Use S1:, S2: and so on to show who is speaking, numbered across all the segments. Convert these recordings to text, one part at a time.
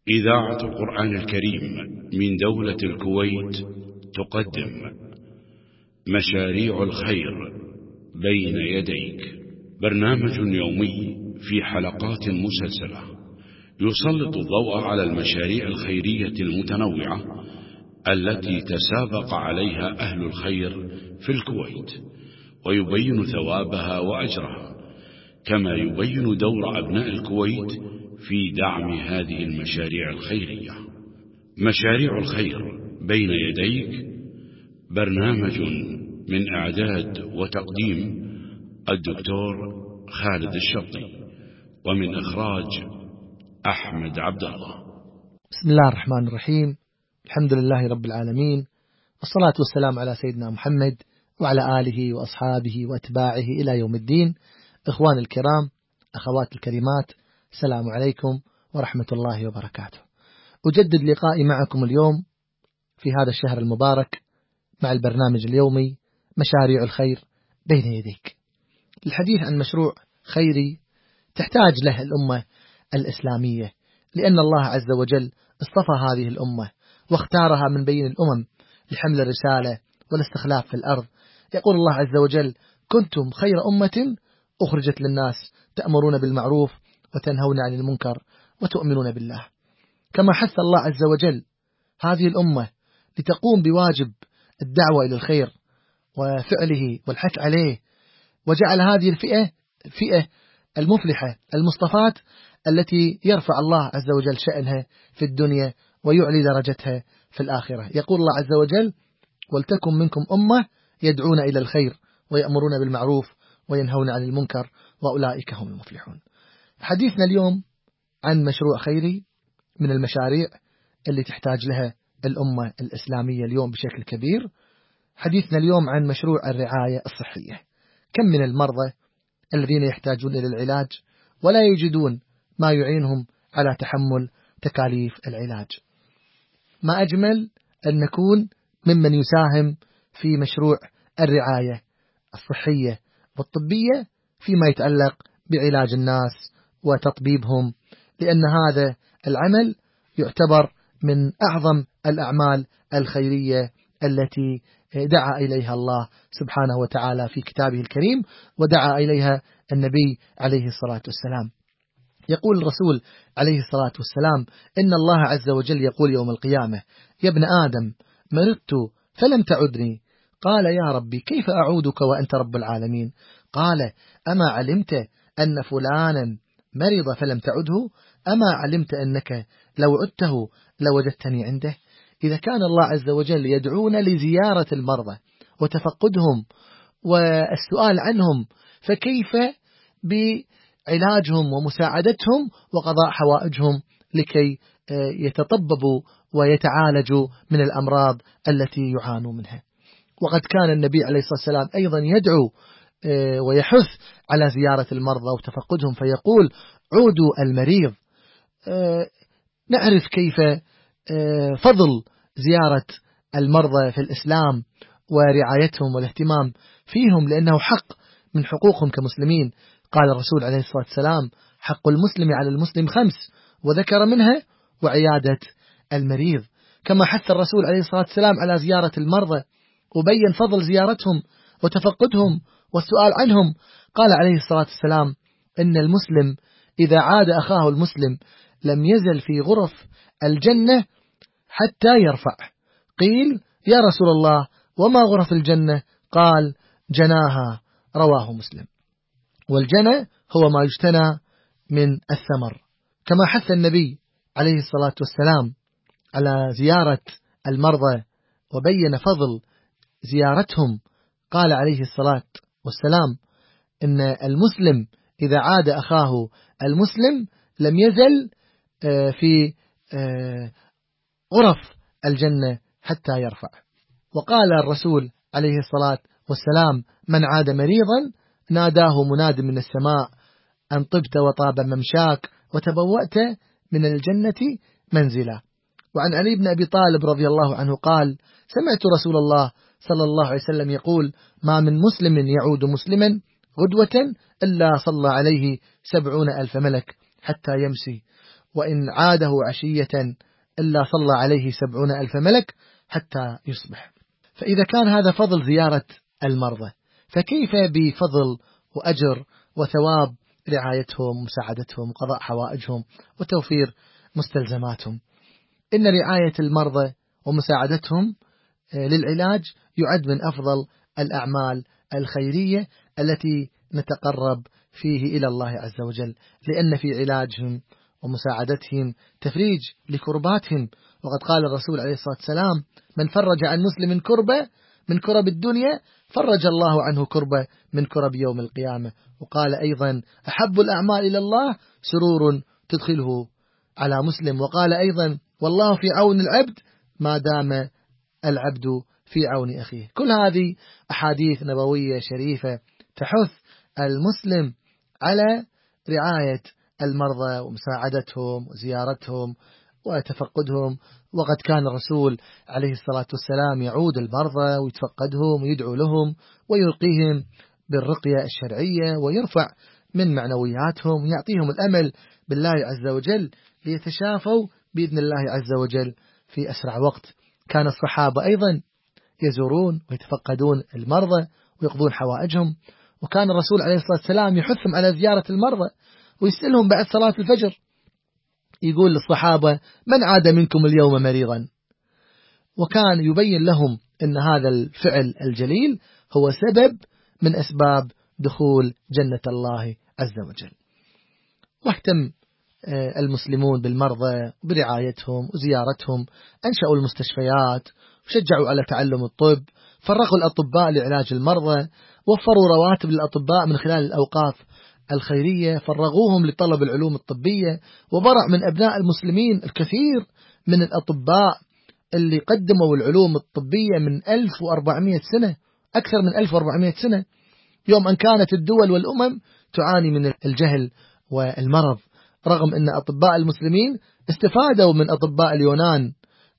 S1: إذاعة القرآن الكريم من دولة الكويت تقدم مشاريع الخير بين يديك، برنامج يومي في حلقات مسلسلة يسلط الضوء على المشاريع الخيرية المتنوعة التي تسابق عليها أهل الخير في الكويت، ويبين ثوابها وأجرها، كما يبين دور أبناء الكويت في دعم هذه المشاريع الخيرية. مشاريع الخير بين يديك برنامج من إعداد وتقديم الدكتور خالد الشطي، ومن إخراج أحمد عبد الله.
S2: بسم الله الرحمن الرحيم. الحمد لله رب العالمين، والصلاة والسلام على سيدنا محمد وعلى آله وأصحابه وأتباعه إلى يوم الدين. إخوان الكرام، أخوات الكريمات، السلام عليكم ورحمة الله وبركاته. أجدد لقائي معكم اليوم في هذا الشهر المبارك مع البرنامج اليومي مشاريع الخير بين يديك، للحديث عن مشروع خيري تحتاج له الأمة الإسلامية، لأن الله عز وجل اصطفى هذه الأمة واختارها من بين الأمم لحمل الرسالة والاستخلاف في الأرض. يقول الله عز وجل: كنتم خير أمة أخرجت للناس تأمرون بالمعروف وتنهون عن المنكر وتؤمنون بالله. كما حث الله عز وجل هذه الأمة لتقوم بواجب الدعوة إلى الخير وفعله والحث عليه، وجعل هذه الفئة المفلحة المصطفاة التي يرفع الله عز وجل شأنها في الدنيا ويعلي درجتها في الآخرة. يقول الله عز وجل: ولتكن منكم أمة يدعون إلى الخير ويأمرون بالمعروف وينهون عن المنكر وأولئك هم المفلحون. حديثنا اليوم عن مشروع خيري من المشاريع اللي تحتاج لها الأمة الإسلامية اليوم بشكل كبير. حديثنا اليوم عن مشروع الرعاية الصحية. كم من المرضى الذين يحتاجون إلى العلاج ولا يجدون ما يعينهم على تحمل تكاليف العلاج. ما أجمل أن نكون ممن يساهم في مشروع الرعاية الصحية والطبية فيما يتعلق بعلاج الناس وتطبيبهم، لأن هذا العمل يعتبر من أعظم الأعمال الخيرية التي دعا إليها الله سبحانه وتعالى في كتابه الكريم، ودعا إليها النبي عليه الصلاة والسلام. يقول الرسول عليه الصلاة والسلام: إن الله عز وجل يقول يوم القيامة: يا ابن آدم مرضت فلم تعدني. قال: يا ربي كيف أعودك وأنت رب العالمين؟ قال: أما علمت أن فلانا مرض فلم تعده؟ أما علمت أنك لو عدته لوجدتني عنده؟ إذا كان الله عز وجل يدعونا لزيارة المرضى وتفقدهم والسؤال عنهم، فكيف بعلاجهم ومساعدتهم وقضاء حوائجهم لكي يتطببوا ويتعالجوا من الأمراض التي يعانوا منها؟ وقد كان النبي عليه الصلاة والسلام أيضا يدعو ويحث على زيارة المرضى وتفقدهم، فيقول: عودوا المريض. نعرف كيف فضل زيارة المرضى في الإسلام ورعايتهم والاهتمام فيهم، لأنه حق من حقوقهم كمسلمين. قال الرسول عليه الصلاة والسلام: حق المسلم على المسلم 5، وذكر منها وعيادة المريض. كما حث الرسول عليه الصلاة والسلام على زيارة المرضى وبين فضل زيارتهم وتفقدهم والسؤال عنهم. قال عليه الصلاة والسلام: إن المسلم إذا عاد أخاه المسلم لم يزل في غرف الجنة حتى يرفع. قيل: يا رسول الله وما غرف الجنة؟ قال: جناها. رواه مسلم. والجنى هو ما يجتنى من الثمر. كما حث النبي عليه الصلاة والسلام على زيارة المرضى وبين فضل زيارتهم، قال عليه الصلاة والسلام: إن المسلم إذا عاد أخاه المسلم لم يزل في غرف الجنة حتى يرفع. وقال الرسول عليه الصلاة والسلام: من عاد مريضا ناداه مناد من السماء أن طبت وطاب ممشاك وتبوأت من الجنة منزلا. وعن علي بن أبي طالب رضي الله عنه قال: سمعت رسول الله صلى الله عليه وسلم يقول: ما من مسلم يعود مسلما غدوة إلا صلى عليه 70,000 ملك حتى يمسي. وإن عاده عشية إلا صلى عليه 70,000 ملك حتى يصبح. فإذا كان هذا فضل زيارة المرضى، فكيف بفضل وأجر وثواب رعايتهم ومساعدتهم وقضاء حوائجهم وتوفير مستلزماتهم؟ إن رعاية المرضى ومساعدتهم للعلاج يعد من أفضل الأعمال الخيرية التي نتقرب فيه إلى الله عز وجل، لأن في علاجهم ومساعدتهم تفريج لكرباتهم. وقد قال الرسول عليه الصلاة والسلام: من فرج عن مسلم كربة من كرب الدنيا فرج الله عنه كربة من كرب يوم القيامة. وقال أيضا: أحب الأعمال إلى الله سرور تدخله على مسلم. وقال أيضا: والله في عون العبد ما دام العبد في عون أخيه. كل هذه أحاديث نبوية شريفة تحث المسلم على رعاية المرضى ومساعدتهم وزيارتهم وتفقدهم. وقد كان الرسول عليه الصلاة والسلام يعود المرضى ويتفقدهم ويدعو لهم ويرقيهم بالرقية الشرعية ويرفع من معنوياتهم ويعطيهم الأمل بالله عز وجل ليتشافوا بإذن الله عز وجل في أسرع وقت. كان الصحابة أيضا يزورون ويتفقدون المرضى ويقضون حوائجهم، وكان الرسول عليه الصلاة والسلام يحثهم على زيارة المرضى ويسألهم بعد صلاة الفجر، يقول للصحابة: من عاد منكم اليوم مريضا؟ وكان يبين لهم أن هذا الفعل الجليل هو سبب من أسباب دخول جنة الله عز وجل. واهتم المسلمون بالمرضى برعايتهم وزيارتهم، أنشأوا المستشفيات وشجعوا على تعلم الطب، فرغوا الأطباء لعلاج المرضى، وفروا رواتب للأطباء من خلال الأوقاف الخيرية، فرغوهم لطلب العلوم الطبية، وبرع من أبناء المسلمين الكثير من الأطباء اللي قدموا العلوم الطبية من 1400 سنة، أكثر من 1400 سنة، يوم أن كانت الدول والأمم تعاني من الجهل والمرض، رغم أن أطباء المسلمين استفادوا من أطباء اليونان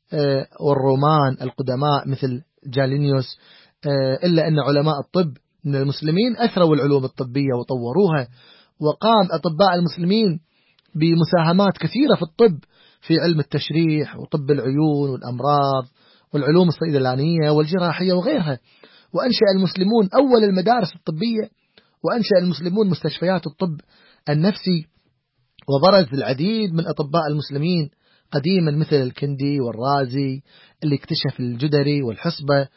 S2: والرومان القدماء مثل جالينيوس، إلا أن علماء الطب من المسلمين أثروا العلوم الطبية وطوروها، وقام أطباء المسلمين بمساهمات كثيرة في الطب، في علم التشريح وطب العيون والأمراض والعلوم الصيدلانية والجراحية وغيرها. وأنشأ المسلمون أول المدارس الطبية، وأنشأ المسلمون مستشفيات الطب النفسي، وبرز العديد من أطباء المسلمين قديما مثل الكندي والرازي اللي اكتشف الجدري والحصبة،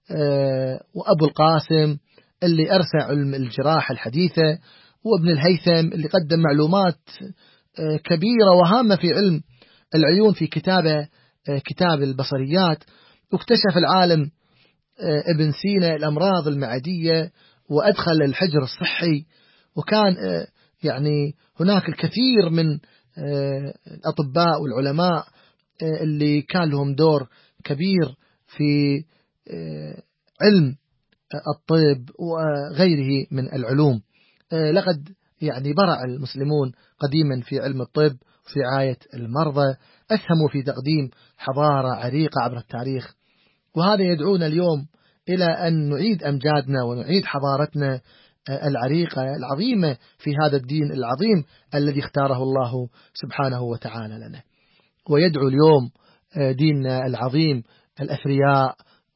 S2: وأبو القاسم اللي أرسى علم الجراحة الحديثة، وابن الهيثم اللي قدم معلومات كبيرة وهامة في علم العيون في كتاب البصريات، واكتشف العالم ابن سينا الأمراض المعدية وأدخل الحجر الصحي. وكان يعني هناك الكثير من الأطباء والعلماء اللي كان لهم دور كبير في علم الطب وغيره من العلوم. لقد يعني برع المسلمون قديما في علم الطب وفي رعاية المرضى، أسهموا في تقديم حضارة عريقة عبر التاريخ، وهذا يدعونا اليوم إلى أن نعيد أمجادنا ونعيد حضارتنا العريقة العظيمة في هذا الدين العظيم الذي اختاره الله سبحانه وتعالى لنا. ويدعو اليوم ديننا العظيم الأثرياء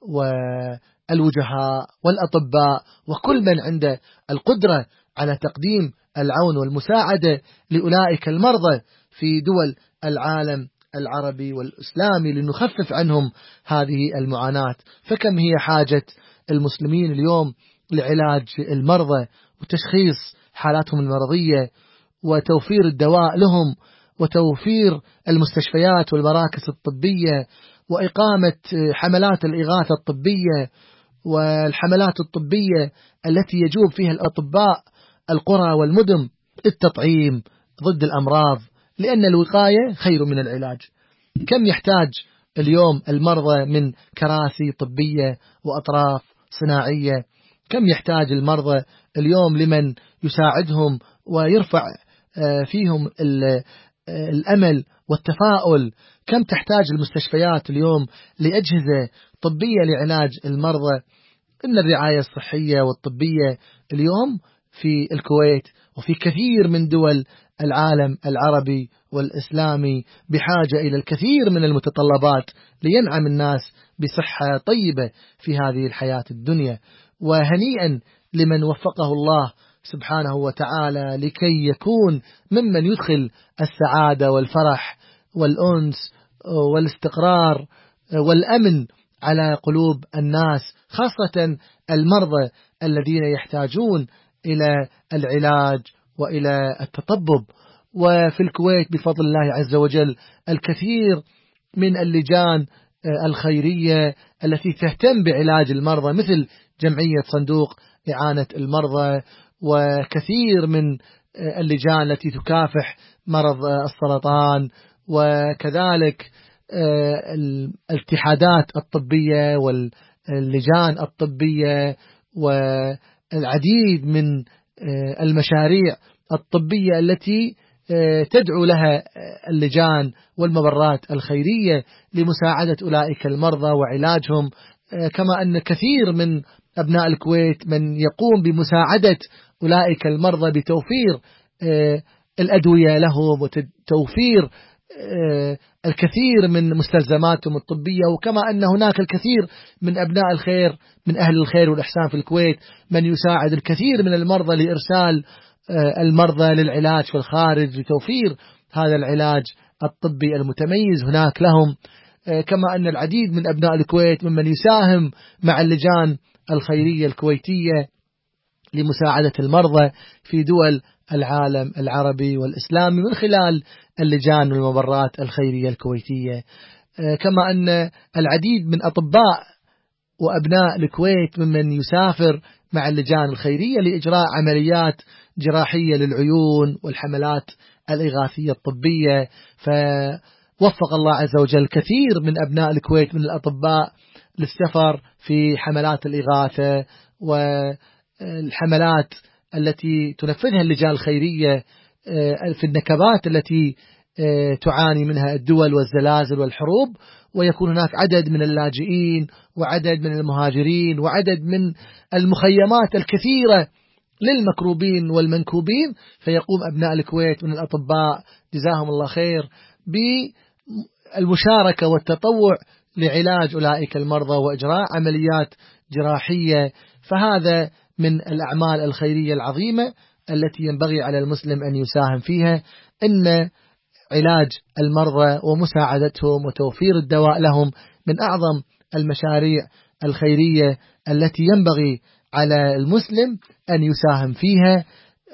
S2: والوجهاء والأطباء وكل من عنده القدرة على تقديم العون والمساعدة لأولئك المرضى في دول العالم العربي والإسلامي لنخفف عنهم هذه المعاناة. فكم هي حاجة المسلمين اليوم لعلاج المرضى وتشخيص حالاتهم المرضية وتوفير الدواء لهم وتوفير المستشفيات والمراكز الطبية وإقامة حملات الإغاثة الطبية والحملات الطبية التي يجوب فيها الأطباء القرى والمدن، التطعيم ضد الأمراض، لأن الوقاية خير من العلاج. كم يحتاج اليوم المرضى من كراسي طبية وأطراف صناعية، كم يحتاج المرضى اليوم لمن يساعدهم ويرفع فيهم الأمل والتفاؤل، كم تحتاج المستشفيات اليوم لأجهزة طبية لعلاج المرضى. إن الرعاية الصحية والطبية اليوم في الكويت وفي كثير من دول العالم العربي والإسلامي بحاجة إلى الكثير من المتطلبات لينعم الناس بصحة طيبة في هذه الحياة الدنيا. وهنيئا لمن وفقه الله سبحانه وتعالى لكي يكون ممن يدخل السعادة والفرح والأنس والاستقرار والأمن على قلوب الناس، خاصة المرضى الذين يحتاجون إلى العلاج وإلى التطبب. وفي الكويت بفضل الله عز وجل الكثير من اللجان الخيرية التي تهتم بعلاج المرضى، مثل جمعية صندوق إعانة المرضى، وكثير من اللجان التي تكافح مرض السرطان، وكذلك الاتحادات الطبية واللجان الطبية، والعديد من المشاريع الطبية التي تدعو لها اللجان والمبرات الخيرية لمساعدة أولئك المرضى وعلاجهم. كما أن كثير من أبناء الكويت من يقوم بمساعدة أولئك المرضى بتوفير الأدوية لهم وتوفير الكثير من مستلزماتهم الطبية. وكما أن هناك الكثير من أبناء الخير من أهل الخير والإحسان في الكويت من يساعد الكثير من المرضى لإرسال المرضى للعلاج في الخارج لتوفير هذا العلاج الطبي المتميز هناك لهم. كما أن العديد من أبناء الكويت ممن يساهم مع اللجان الخيرية الكويتية لمساعدة المرضى في دول العالم العربي والإسلامي من خلال اللجان والمبرات الخيرية الكويتية. كما أن العديد من أطباء وأبناء الكويت ممن يسافر مع اللجان الخيرية لإجراء عمليات جراحية للعيون والحملات الإغاثية الطبية. فوفق الله عز وجل كثير من أبناء الكويت من الأطباء للسفر في حملات الإغاثة والحملات التي تنفذها اللجان الخيرية في النكبات التي تعاني منها الدول والزلازل والحروب. ويكون هناك عدد من اللاجئين وعدد من المهاجرين وعدد من المخيمات الكثيرة للمكروبين والمنكوبين. فيقوم أبناء الكويت من الأطباء جزاهم الله خير بالمشاركة والتطوع لعلاج أولئك المرضى وإجراء عمليات جراحية. فهذا من الأعمال الخيرية العظيمة التي ينبغي على المسلم أن يساهم فيها. إن علاج المرضى ومساعدتهم وتوفير الدواء لهم من أعظم المشاريع الخيرية التي ينبغي على المسلم أن يساهم فيها.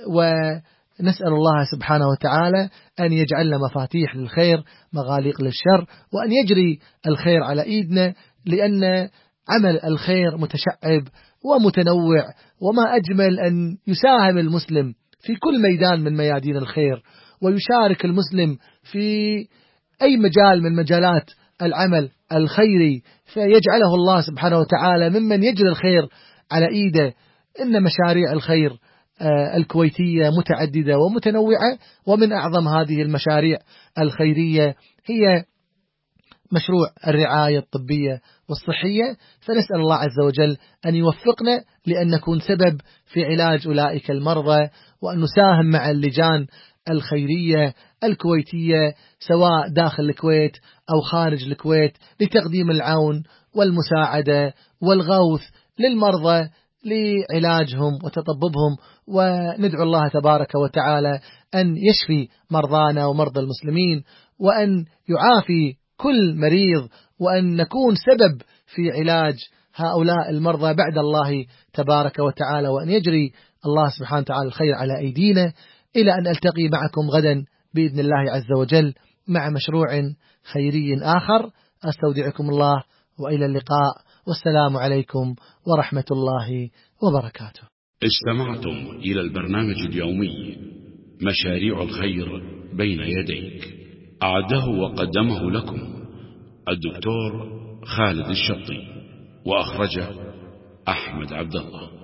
S2: ونسأل الله سبحانه وتعالى أن يجعلنا مفاتيح للخير مغاليق للشر، وأن يجري الخير على إيدنا، لأن عمل الخير متشعب ومتنوع، وما أجمل أن يساهم المسلم في كل ميدان من ميادين الخير، ويشارك المسلم في أي مجال من مجالات العمل الخيري، فيجعله الله سبحانه وتعالى ممن يجري الخير على إيده. إن مشاريع الخير الكويتية متعددة ومتنوعة، ومن أعظم هذه المشاريع الخيرية هي مشروع الرعاية الطبية والصحية. فنسأل الله عز وجل أن يوفقنا لأن نكون سبب في علاج أولئك المرضى، وأن نساهم مع اللجان الخيرية الكويتية سواء داخل الكويت أو خارج الكويت لتقديم العون والمساعدة والغوث للمرضى لعلاجهم وتطببهم. وندعو الله تبارك وتعالى أن يشفي مرضانا ومرضى المسلمين، وأن يعافي كل مريض، وأن نكون سبب في علاج هؤلاء المرضى بعد الله تبارك وتعالى، وأن يجري الله سبحانه وتعالى الخير على أيدينا. إلى أن ألتقي معكم غدا بإذن الله عز وجل مع مشروع خيري آخر. أستودعكم الله وإلى اللقاء، والسلام عليكم ورحمة الله وبركاته.
S1: استمعتم إلى البرنامج اليومي مشاريع الخير بين يديك، أعده وقدمه لكم الدكتور خالد الشطي، وأخرجه أحمد عبد الله.